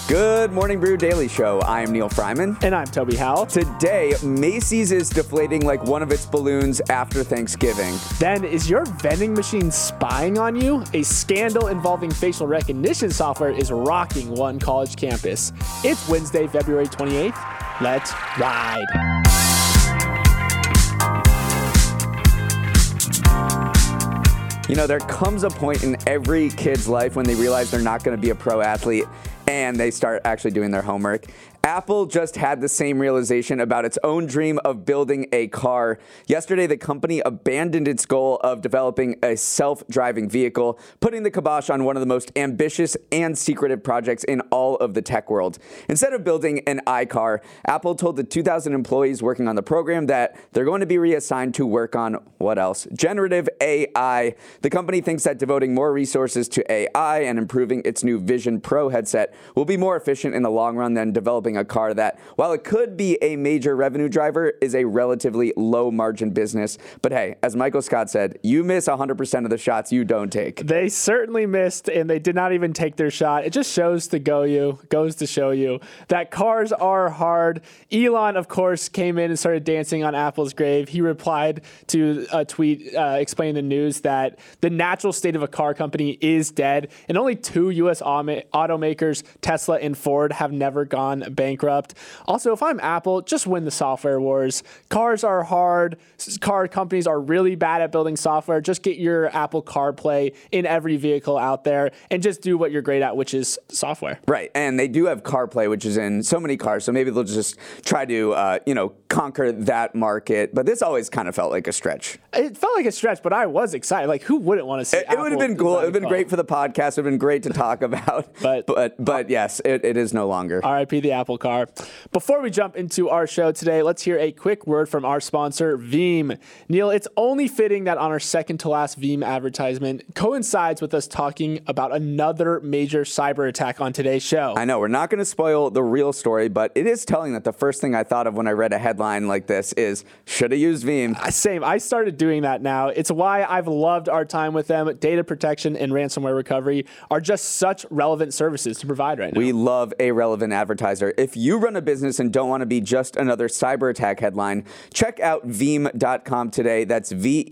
Good Morning Brew Daily Show. I am Neil Fryman. And I'm Toby Howell. Today, Macy's is deflating like one of its balloons after Thanksgiving. Then, is your vending machine spying on you? A scandal involving facial recognition software is rocking one college campus. It's Wednesday, February 28th. Let's ride. You know, there comes a point in every kid's life when they realize they're not going to be a pro athlete and they start actually doing their homework. Apple just had the same realization about its own dream of building a car. Yesterday, the company abandoned its goal of developing a self-driving vehicle, putting the kibosh on one of the most ambitious and secretive projects in all of the tech world. Instead of building an iCar, Apple told the 2,000 employees working on the program that they're going to be reassigned to work on, what else? Generative AI. The company thinks that devoting more resources to AI and improving its new Vision Pro headset will be more efficient in the long run than developing a car that, while it could be a major revenue driver, is a relatively low margin business. But hey, as Michael Scott said, you miss 100% of the shots you don't take. They certainly missed, and they did not even take their shot. It just goes to show you that cars are hard. Elon, of course, came in and started dancing on Apple's grave. He replied to a tweet explaining the news that the natural state of a car company is dead, and only two U.S. automakers, Tesla and Ford, have never gone bankrupt. Also, if I'm Apple, just win the software wars. Cars are hard. Car companies are really bad at building software. Just get your Apple CarPlay in every vehicle out there and just do what you're great at, which is software. Right, and they do have CarPlay, which is in so many cars, so maybe they'll just try to, conquer that market. But this always kind of felt like a stretch. It felt like a stretch, but I was excited. Like, who wouldn't want to see It would have been cool. It would have been great for the podcast. It would have been great to talk about. But yes, it is no longer. RIP the Apple Car. Before we jump into our show today, let's hear a quick word from our sponsor, Veeam. Neil, it's only fitting that on our second to last Veeam advertisement coincides with us talking about another major cyber attack on today's show. I know, we're not going to spoil the real story, but it is telling that the first thing I thought of when I read a headline like this is, should have used Veeam. Same. I started doing that now. It's why I've loved our time with them. Data protection and ransomware recovery are just such relevant services to provide right now. We love a relevant advertiser. If you run a business and don't want to be just another cyber attack headline, check out Veeam.com today. That's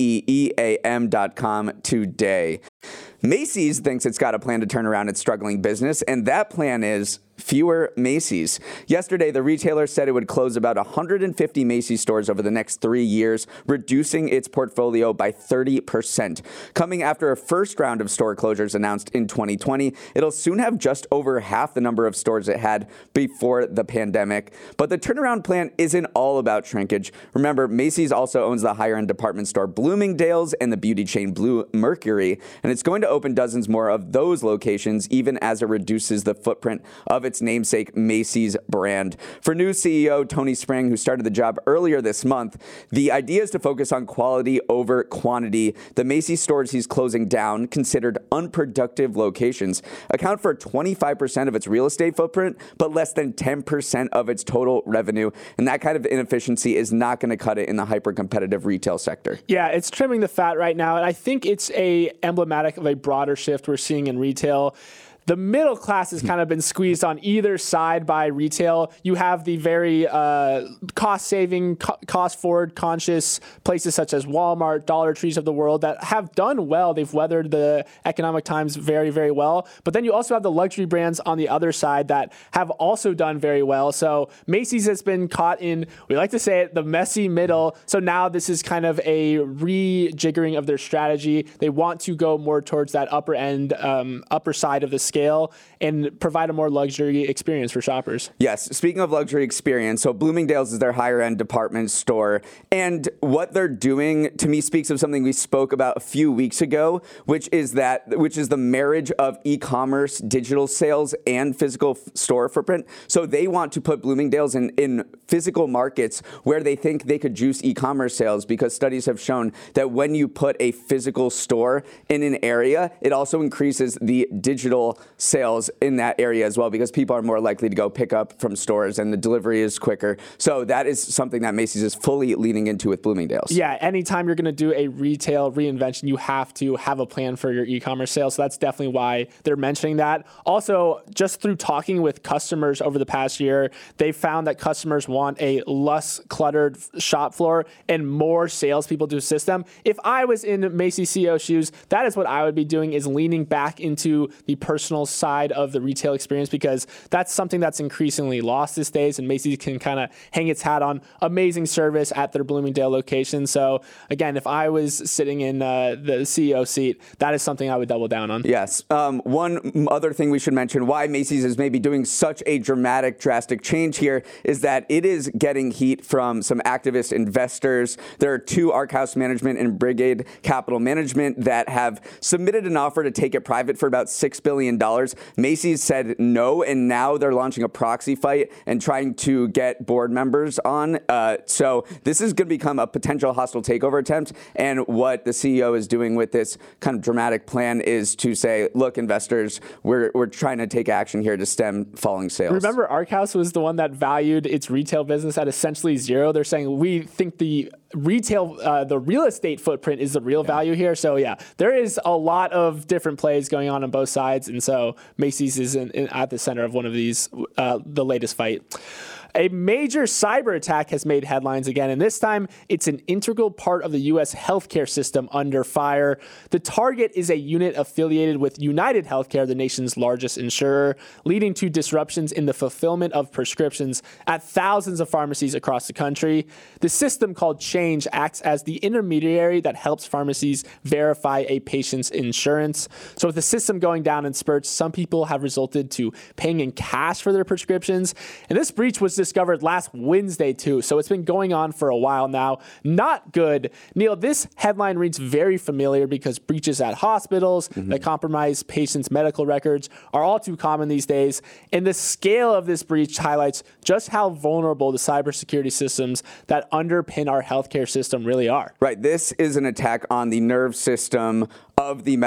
Veeam.com today. Macy's thinks it's got a plan to turn around its struggling business, and that plan is fewer Macy's. Yesterday, the retailer said it would close about 150 Macy's stores over the next 3 years, reducing its portfolio by 30%. Coming after a first round of store closures announced in 2020, it'll soon have just over half the number of stores it had before the pandemic. But the turnaround plan isn't all about shrinkage. Remember, Macy's also owns the higher-end department store Bloomingdale's and the beauty chain Bluemercury, and it's going to open dozens more of those locations, even as it reduces the footprint of its namesake Macy's brand. For new CEO Tony Spring, who started the job earlier this month, the idea is to focus on quality over quantity. The Macy's stores he's closing down, considered unproductive locations, account for 25% of its real estate footprint, but less than 10% of its total revenue. And that kind of inefficiency is not going to cut it in the hyper-competitive retail sector. Yeah, it's trimming the fat right now, and I think it's emblematic of a broader shift we're seeing in retail. The middle class has kind of been squeezed on either side by retail. You have the very cost-saving, cost-forward conscious places such as Walmart, Dollar Trees of the world that have done well. They've weathered the economic times very, very well. But then you also have the luxury brands on the other side that have also done very well. So Macy's has been caught in, we like to say it, the messy middle. So now this is kind of a rejiggering of their strategy. They want to go more towards that upper end, upper side of the scale and provide a more luxury experience for shoppers. Yes, speaking of luxury experience, so Bloomingdale's is their higher end department store, and what they're doing to me speaks of something we spoke about a few weeks ago, which is the marriage of e-commerce, digital sales, and physical store footprint. So they want to put Bloomingdale's in physical markets where they think they could juice e-commerce sales, because studies have shown that when you put a physical store in an area, it also increases the digital sales in that area as well, because people are more likely to go pick up from stores and the delivery is quicker. So that is something that Macy's is fully leaning into with Bloomingdale's. Yeah, anytime you're going to do a retail reinvention, you have to have a plan for your e-commerce sales. So that's definitely why they're mentioning that. Also, just through talking with customers over the past year, they found that customers want a less cluttered shop floor and more salespeople to assist them. If I was in Macy's CEO shoes, that is what I would be doing, is leaning back into the personal side of the retail experience, because that's something that's increasingly lost these days, and Macy's can kind of hang its hat on amazing service at their Bloomingdale location. So again, if I was sitting in the CEO seat, that is something I would double down on. Yes. One other thing we should mention, why Macy's is maybe doing such a drastic change here, is that it is getting heat from some activist investors. There are two, Arkhouse Management and Brigade Capital Management, that have submitted an offer to take it private for about $6 billion. Macy's said no, and now they're launching a proxy fight and trying to get board members on. So this is going to become a potential hostile takeover attempt. And what the CEO is doing with this kind of dramatic plan is to say, look, investors, we're trying to take action here to stem falling sales. Remember, Arkhouse was the one that valued its retail business at essentially zero. They're saying, we think the real estate footprint is the real value here. So yeah, there is a lot of different plays going on both sides. And so Macy's is at the center of one of these, the latest fight. A major cyber attack has made headlines again, and this time it's an integral part of the U.S. healthcare system under fire. The target is a unit affiliated with United Healthcare, the nation's largest insurer, leading to disruptions in the fulfillment of prescriptions at thousands of pharmacies across the country. The system, called Change, acts as the intermediary that helps pharmacies verify a patient's insurance. So with the system going down in spurts, some people have resorted to paying in cash for their prescriptions, and this breach was discovered last Wednesday too, so it's been going on for a while now. Not good. Neil, this headline reads very familiar, because breaches at hospitals that compromise patients' medical records are all too common these days, and the scale of this breach highlights just how vulnerable the cybersecurity systems that underpin our healthcare system really are. Right. This is an attack on the nerve system of the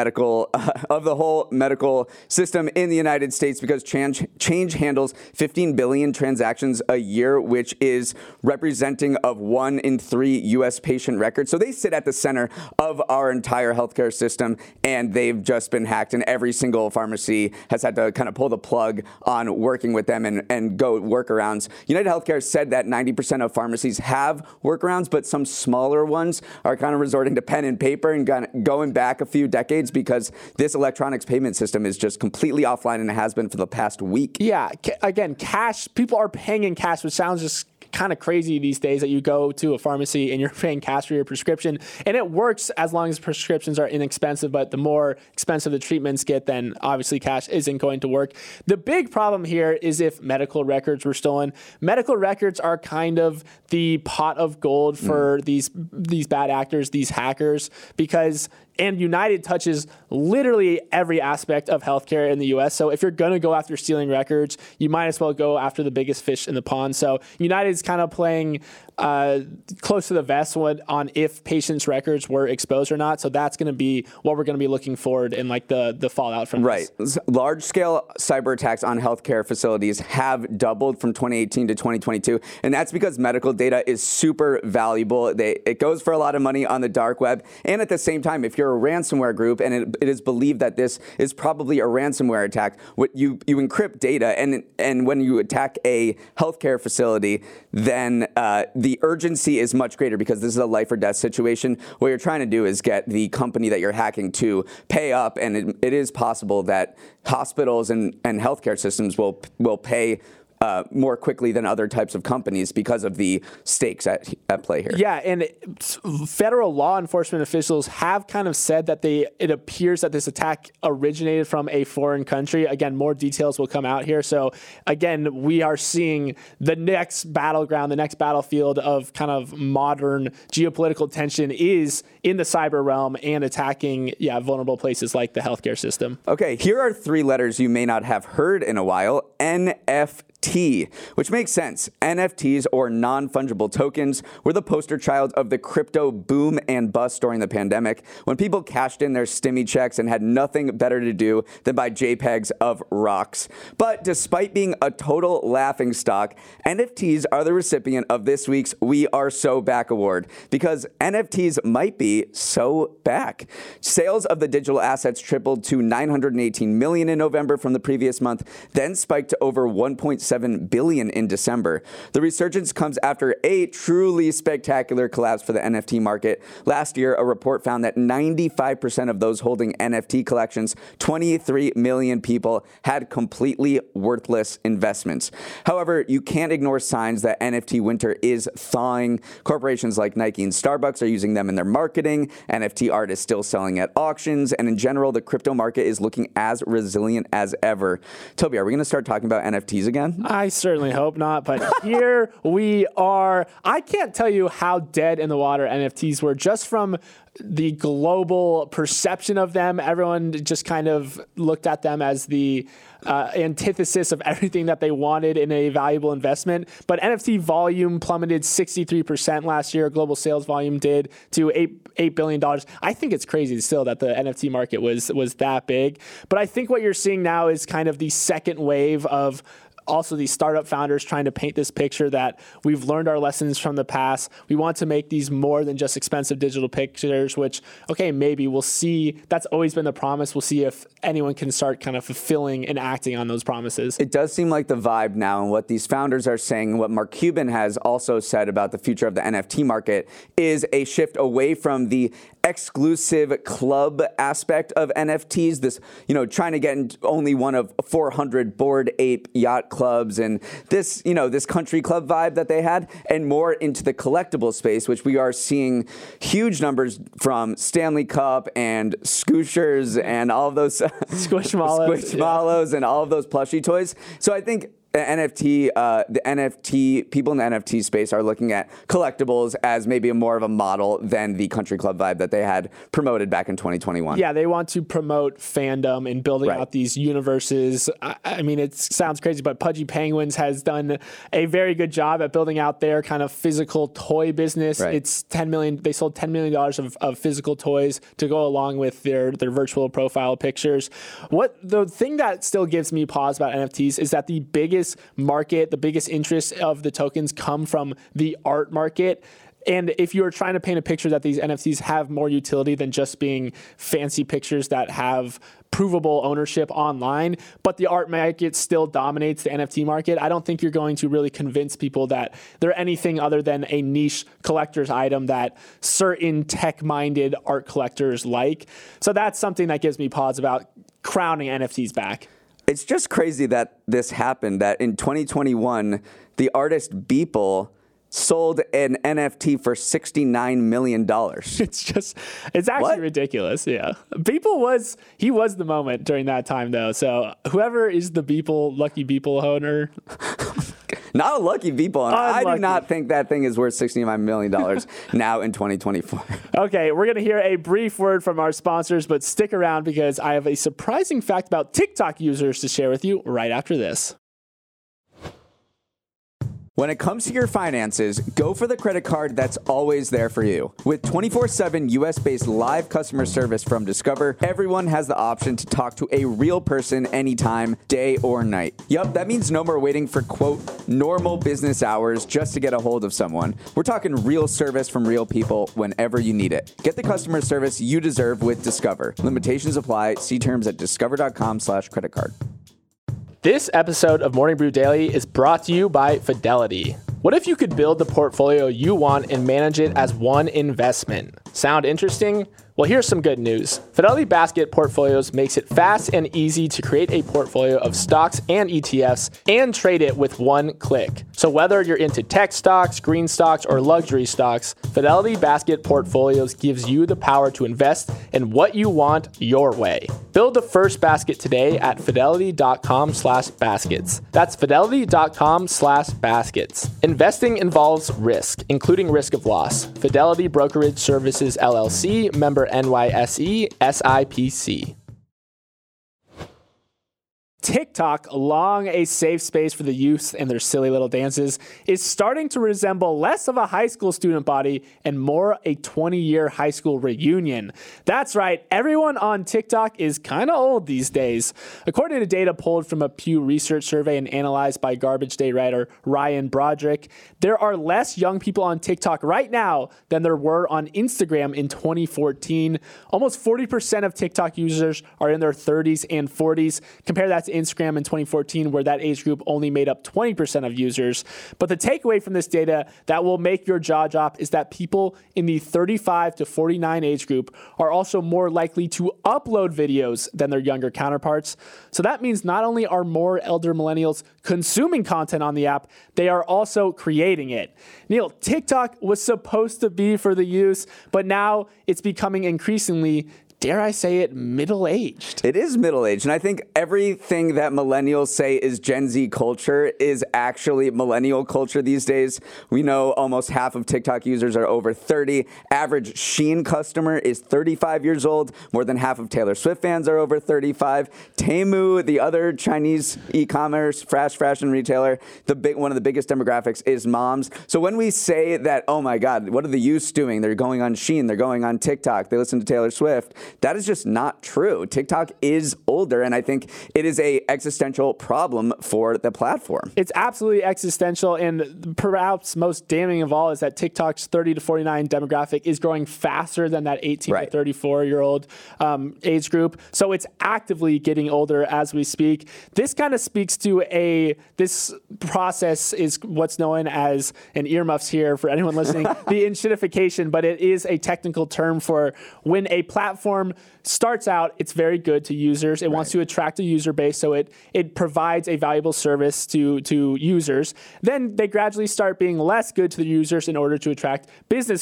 whole medical system in the United States, because Change handles 15 billion transactions a year, which is representing of 1 in 3 U.S. patient records. So they sit at the center of our entire healthcare system, and they've just been hacked, and every single pharmacy has had to kind of pull the plug on working with them and go workarounds. United Healthcare said that 90% of pharmacies have workarounds, but some smaller ones are kind of resorting to pen and paper and going back a few decades, because this electronics payment system is just completely offline, and it has been for the past week. Yeah, again, cash, people are paying in cash, which sounds just kind of crazy these days, that you go to a pharmacy and you're paying cash for your prescription, and it works as long as prescriptions are inexpensive, but the more expensive the treatments get, then obviously cash isn't going to work. The big problem here is if medical records were stolen. Medical records are kind of the pot of gold for these bad actors, these hackers, and United touches literally every aspect of healthcare in the U.S. So if you're going to go after stealing records, you might as well go after the biggest fish in the pond. So United's kind of playing close to the vest on if patients' records were exposed or not. So that's going to be what we're going to be looking forward in, like the fallout from this. Right. Large-scale cyber attacks on healthcare facilities have doubled from 2018 to 2022, and that's because medical data is super valuable. It goes for a lot of money on the dark web, and at the same time, if you're a ransomware group and it is believed that this is probably a ransomware attack, you encrypt data, and when you attack a healthcare facility, then the urgency is much greater, because this is a life or death situation. What you're trying to do is get the company that you're hacking to pay up, and it is possible that hospitals and healthcare systems will pay more quickly than other types of companies because of the stakes at play here. Yeah, and federal law enforcement officials have kind of said that it appears that this attack originated from a foreign country. Again, more details will come out here. So again, we are seeing the next battleground, the next battlefield of kind of modern geopolitical tension is in the cyber realm and attacking vulnerable places like the healthcare system. Okay, here are 3 letters you may not have heard in a while. NFT. NFT, which makes sense. NFTs, or non-fungible tokens, were the poster child of the crypto boom and bust during the pandemic, when people cashed in their stimmy checks and had nothing better to do than buy JPEGs of rocks. But despite being a total laughingstock, NFTs are the recipient of this week's We Are So Back award, because NFTs might be so back. Sales of the digital assets tripled to 918 million in November from the previous month, then spiked to over 1.7 billion in December. The resurgence comes after a truly spectacular collapse for the NFT market. Last year, a report found that 95% of those holding NFT collections, 23 million people, had completely worthless investments. However, you can't ignore signs that NFT winter is thawing. Corporations like Nike and Starbucks are using them in their marketing. NFT art is still selling at auctions, and in general, the crypto market is looking as resilient as ever. Toby, are we going to start talking about NFTs again? I certainly hope not, but here we are. I can't tell you how dead in the water NFTs were just from the global perception of them. Everyone just kind of looked at them as the antithesis of everything that they wanted in a valuable investment. But NFT volume plummeted 63% last year. Global sales volume did to $8 billion. I think it's crazy still that the NFT market was that big. But I think what you're seeing now is kind of the second wave of also these startup founders trying to paint this picture that we've learned our lessons from the past. We want to make these more than just expensive digital pictures, which, okay, maybe we'll see. That's always been the promise. We'll see if anyone can start kind of fulfilling and acting on those promises. It does seem like the vibe now, and what these founders are saying, and what Mark Cuban has also said about the future of the NFT market, is a shift away from the exclusive club aspect of NFTs, this, trying to get in only one of 400 Bored Ape yacht clubs and this, this country club vibe that they had, and more into the collectible space, which we are seeing huge numbers from Stanley Cup and Scoochers and all of those Squishmallows and all of those plushie toys. So I think the NFT people in the NFT space are looking at collectibles as maybe more of a model than the country club vibe that they had promoted back in 2021. Yeah, they want to promote fandom and building out these universes. I mean, it sounds crazy, but Pudgy Penguins has done a very good job at building out their kind of physical toy business. Right. It's $10 million. They sold $10 million of physical toys to go along with their virtual profile pictures. The thing that still gives me pause about NFTs is that the biggest market, the biggest interest of the tokens come from the art market. And if you're trying to paint a picture that these NFTs have more utility than just being fancy pictures that have provable ownership online, but the art market still dominates the NFT market, I don't think you're going to really convince people that they're anything other than a niche collector's item that certain tech-minded art collectors like. So that's something that gives me pause about crowning NFTs back. It's just crazy that this happened, that in 2021, the artist Beeple sold an NFT for $69 million. It's actually ridiculous. Yeah. Beeple was the moment during that time though. So whoever is the Lucky Beeple owner. Not a lucky Beeple. I do not think that thing is worth $69 million now in 2024. Okay, we're going to hear a brief word from our sponsors, but stick around because I have a surprising fact about TikTok users to share with you right after this. When it comes to your finances, go for the credit card that's always there for you. With 24/7 US-based live customer service from Discover, everyone has the option to talk to a real person anytime, day or night. Yup, that means no more waiting for, quote, normal business hours just to get a hold of someone. We're talking real service from real people whenever you need it. Get the customer service you deserve with Discover. Limitations apply. See terms at discover.com/creditcard. This episode of Morning Brew Daily is brought to you by Fidelity. What if you could build the portfolio you want and manage it as one investment? Sound interesting? Well, here's some good news. Fidelity Basket Portfolios makes it fast and easy to create a portfolio of stocks and ETFs and trade it with one click. So whether you're into tech stocks, green stocks, or luxury stocks, Fidelity Basket Portfolios gives you the power to invest in what you want your way. Build the first basket today at fidelity.com/baskets. That's fidelity.com/baskets. Investing involves risk, including risk of loss. Fidelity Brokerage Services, LLC, member NYSE, SIPC. TikTok, long a safe space for the youth and their silly little dances, is starting to resemble less of a high school student body and more a 20-year high school reunion. That's right, everyone on TikTok is kind of old these days. According to data pulled from a Pew Research survey and analyzed by Garbage Day writer Ryan Broderick, there are less young people on TikTok right now than there were on Instagram in 2014. Almost 40% of TikTok users are in their 30s and 40s. Compare that to Instagram in 2014, where that age group only made up 20% of users. But the takeaway from this data that will make your jaw drop is that people in the 35 to 49 age group are also more likely to upload videos than their younger counterparts. So that means not only are more elder millennials consuming content on the app, they are also creating it. Neil, TikTok was supposed to be for the youth, but now it's becoming increasingly, dare I say it, middle-aged. It is middle-aged, and I think everything that millennials say is Gen Z culture is actually millennial culture these days. We know almost half of TikTok users are over 30. Average Shein customer is 35 years old. More than half of Taylor Swift fans are over 35. Temu, the other Chinese e-commerce fast fashion retailer, one of the biggest demographics is moms. So when we say that, oh my God, what are the youth doing? They're going on Shein, they're going on TikTok, they listen to Taylor Swift. That is just not true. TikTok is older, and I think it is a existential problem for the platform. It's absolutely existential, and perhaps most damning of all is that TikTok's 30 to 49 demographic is growing faster than that 18 to 34-year-old age group. So it's actively getting older as we speak. This kind of speaks to this process is what's known as, and earmuffs here for anyone listening, the enshittification, but it is a technical term for when a platform starts out, it's very good to users. It wants to attract a user base, so it provides a valuable service to users. Then they gradually start being less good to the users in order to attract business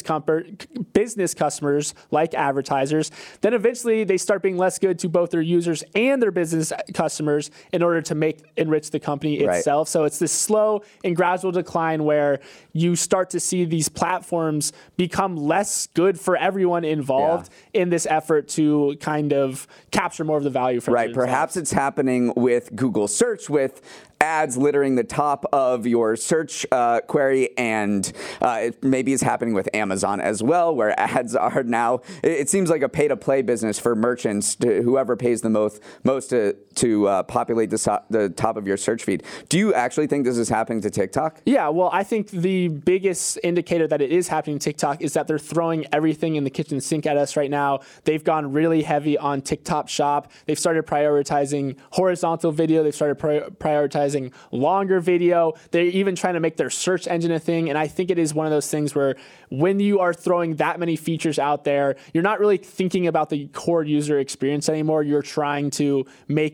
customers like advertisers. Then eventually they start being less good to both their users and their business customers in order to enrich the company itself. So it's this slow and gradual decline where you start to see these platforms become less good for everyone involved in this effort to kind of capture more of the value from it. Perhaps it's happening with Google search, with ads littering the top of your search query, and it maybe is happening with Amazon as well, where ads are now, it seems like a pay-to-play business for merchants, whoever pays the most to populate the top of your search feed. Do you actually think this is happening to TikTok? Yeah, well, I think the biggest indicator that it is happening to TikTok is that they're throwing everything in the kitchen sink at us right now. They've gone really heavy on TikTok Shop. They've started prioritizing horizontal video. They've started prioritizing longer video. They're even trying to make their search engine a thing. And I think it is one of those things where when you are throwing that many features out there, you're not really thinking about the core user experience anymore. You're trying to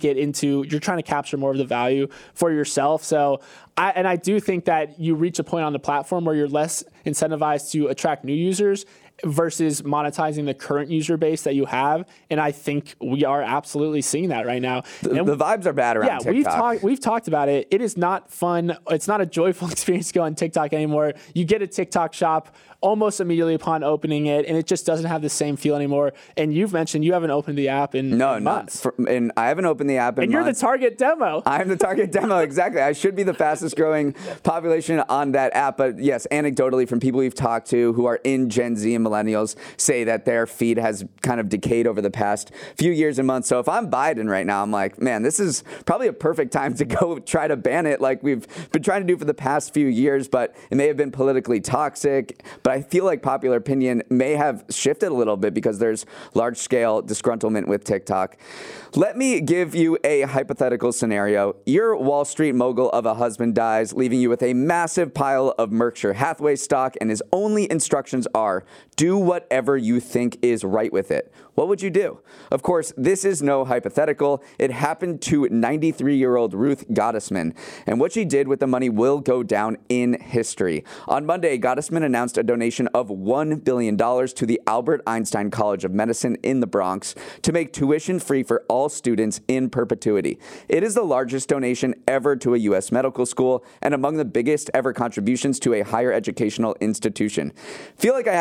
you're trying to capture more of the value for yourself. So I do think that you reach a point on the platform where you're less incentivized to attract new users versus monetizing the current user base that you have. And I think we are absolutely seeing that right now. The vibes are bad around TikTok. We've talked about it. It is not fun. It's not a joyful experience to go on TikTok anymore. You get a TikTok shop almost immediately upon opening it, and it just doesn't have the same feel anymore. And you've mentioned you haven't opened the app in months. And I haven't opened the app in months. And you're the target demo. I'm the target demo, exactly. I should be the fastest growing population on that app. But yes, anecdotally, from people we've talked to who are in Gen Z and millennials, say that their feed has kind of decayed over the past few years and months. So if I'm Biden right now, I'm like, man, this is probably a perfect time to go try to ban it like we've been trying to do for the past few years, but it may have been politically toxic. But I feel like popular opinion may have shifted a little bit because there's large-scale disgruntlement with TikTok. Let me give you a hypothetical scenario. Your Wall Street mogul of a husband dies, leaving you with a massive pile of Berkshire Hathaway stock, and his only instructions are, do whatever you think is right with it. What would you do? Of course, this is no hypothetical. It happened to 93-year-old Ruth Gottesman, and what she did with the money will go down in history. On Monday, Gottesman announced a donation of $1 billion to the Albert Einstein College of Medicine in the Bronx to make tuition free for all students in perpetuity. It is the largest donation ever to a U.S. medical school and among the biggest ever contributions to a higher educational institution. Feel like I haven't given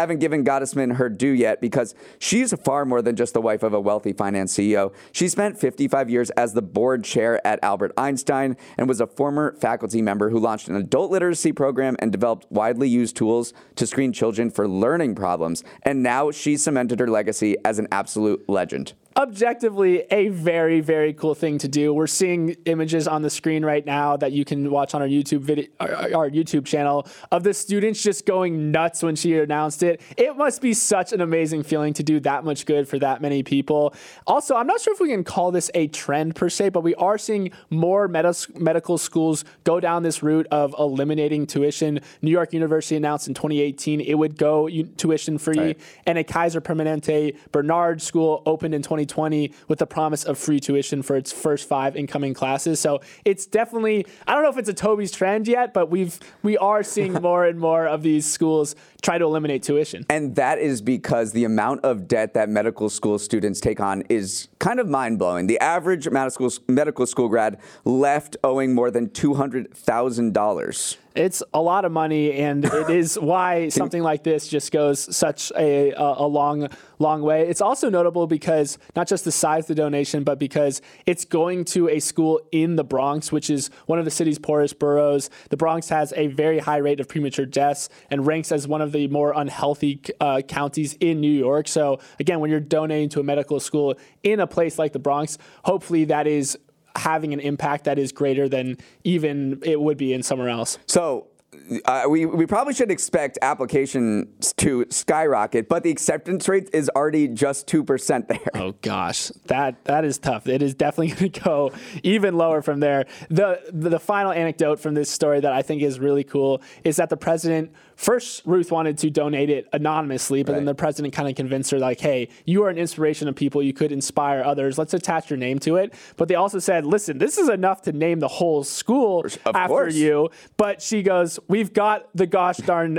Gottesman her due yet because she's far more than just the wife of a wealthy finance CEO. She spent 55 years as the board chair at Albert Einstein and was a former faculty member who launched an adult literacy program and developed widely used tools to screen children for learning problems. And now she's cemented her legacy as an absolute legend. Objectively, a very, very cool thing to do. We're seeing images on the screen right now that you can watch on our YouTube channel of the students just going nuts when she announced it. It must be such an amazing feeling to do that much good for that many people. Also, I'm not sure if we can call this a trend per se, but we are seeing more medical schools go down this route of eliminating tuition. New York University announced in 2018 it would go tuition free, right. And a Kaiser Permanente Bernard school opened in 2020 with the promise of free tuition for its first 5 incoming classes. So it's definitely, I don't know if it's a Toby's trend yet, but we are seeing more and more of these schools try to eliminate tuition. And that is because the amount of debt that medical school students take on is kind of mind-blowing. The average medical school grad left owing more than $200,000. It's a lot of money, and it is why something like this just goes such a long way. It's also notable because not just the size of the donation, but because it's going to a school in the Bronx, which is one of the city's poorest boroughs. The Bronx has a very high rate of premature deaths and ranks as one of the more unhealthy counties in New York. So again, when you're donating to a medical school in a place like the Bronx, hopefully that is having an impact that is greater than even it would be in somewhere else. So we probably should expect applications to skyrocket, but the acceptance rate is already just 2% there. Oh gosh, that is tough. It is definitely going to go even lower from there. The final anecdote from this story that I think is really cool is that the president, first Ruth wanted to donate it anonymously, but then the president kind of convinced her like, hey, you are an inspiration of people. You could inspire others. Let's attach your name to it. But they also said, listen, this is enough to name the whole school after you. But she goes, we've got the gosh darn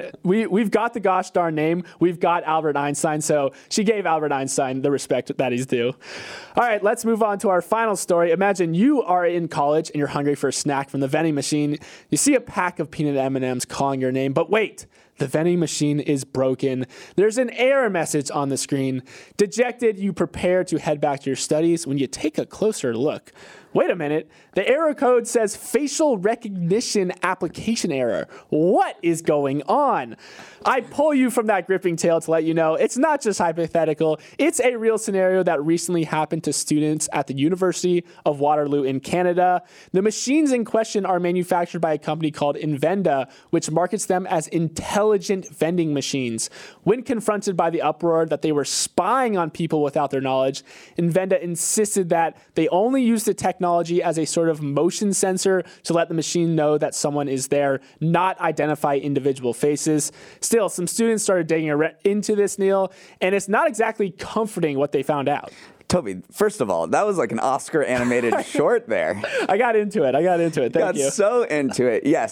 name. We've got Albert Einstein. So she gave Albert Einstein the respect that he's due. All right, let's move on to our final story. Imagine you are in college and you're hungry for a snack from the vending machine. You see a pack of peanut M&Ms calling your name, but wait. The vending machine is broken. There's an error message on the screen. Dejected, you prepare to head back to your studies when you take a closer look. Wait a minute. The error code says facial recognition application error. What is going on? I pull you from that gripping tale to let you know it's not just hypothetical. It's a real scenario that recently happened to students at the University of Waterloo in Canada. The machines in question are manufactured by a company called Invenda, which markets them as intelligent vending machines. When confronted by the uproar that they were spying on people without their knowledge, Invenda insisted that they only use the technology as a sort of motion sensor to let the machine know that someone is there, not identify individual faces. Still, some students started digging into this, Neil, and it's not exactly comforting what they found out. Toby, first of all, that was like an Oscar animated short there. I got into it. Thank you. Got so into it. Yes,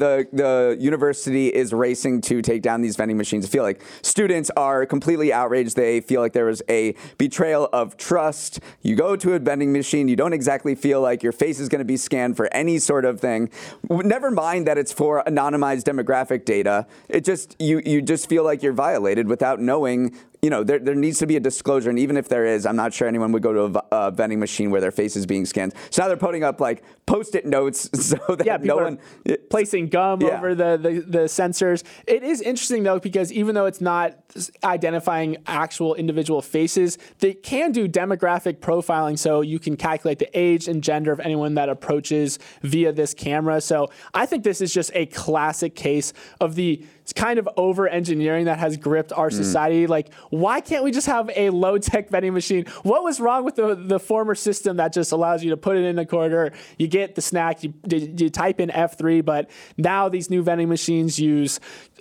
the university is racing to take down these vending machines. I feel like students are completely outraged. They feel like there was a betrayal of trust. You go to a vending machine, you don't exactly feel like your face is going to be scanned for any sort of thing. Never mind that it's for anonymized demographic data. It just you just feel like you're violated without knowing. You know, there needs to be a disclosure, and even if there is, I'm not sure anyone would go to a vending machine where their face is being scanned. So now they're putting up like Post-it notes so that no one placing gum over the sensors. It is interesting though because even though it's not identifying actual individual faces, they can do demographic profiling, so you can calculate the age and gender of anyone that approaches via this camera. So I think this is just a classic case of the kind of over-engineering that has gripped our society. Like, why can't we just have a low-tech vending machine? What was wrong with the former system that just allows you to put it in a quarter, you get the snack, you type in F3, but now these new vending machines use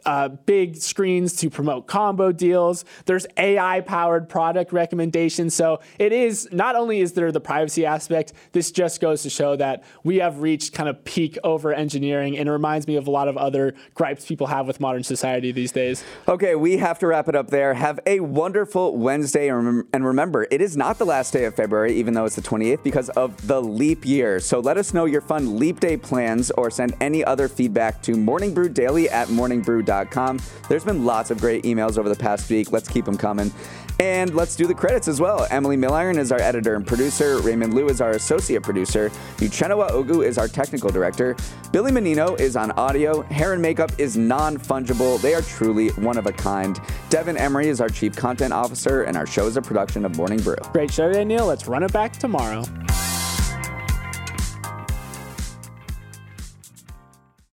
big screens to promote combo deals. There's AI-powered product recommendations. So it is, not only is there the privacy aspect, this just goes to show that we have reached kind of peak over-engineering, and it reminds me of a lot of other gripes people have with modern society these days. Okay, we have to wrap it up there. Have a wonderful Wednesday. And remember, it is not the last day of February, even though it's the 28th, because of the leap year. So let us know your fun leap day plans or send any other feedback to morningbrew@morningbrew.com. There's been lots of great emails over the past week. Let's keep them coming. And let's do the credits as well. Emily Milliron is our editor and producer. Raymond Liu is our associate producer. Uchenna Ogu is our technical director. Billy Menino is on audio. Hair and makeup is non-fungible. They are truly one of a kind. Devin Emery is our chief content officer, and our show is a production of Morning Brew. Great show today, Neil. Let's run it back tomorrow.